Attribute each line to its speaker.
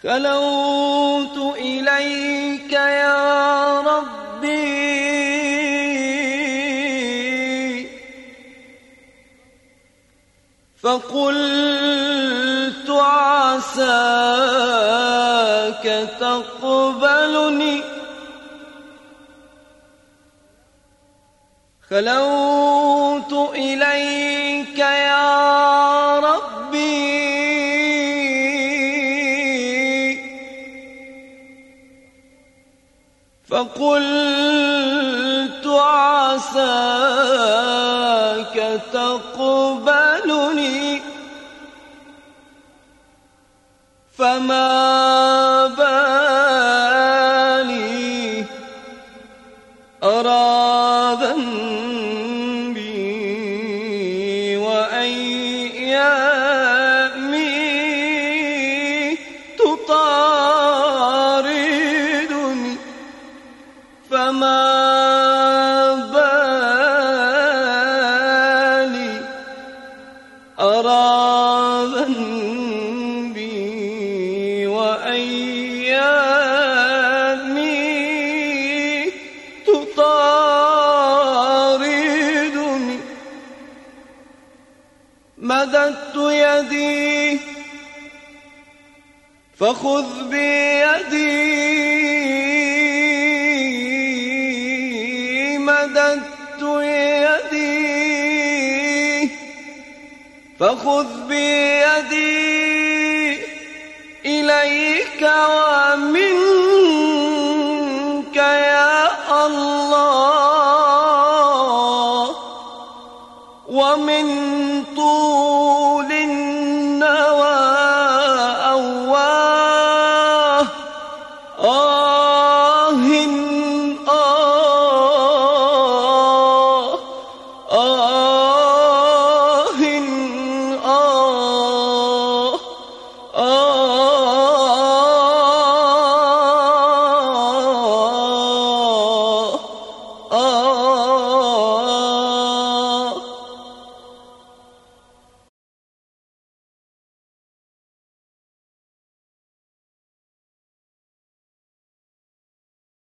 Speaker 1: خلوت إليك يا ربي فقلت عساك تقبلني. خلوت إليك يا ربي فقلت عساك تقبلني. فما بالي أرى ذنبي وأيامي تطاردني. فما بالي أرى ذنبي وأيامي تطاردني. مددت يدي فخذ بيدي. مددت يدي فخذ بيدي إليك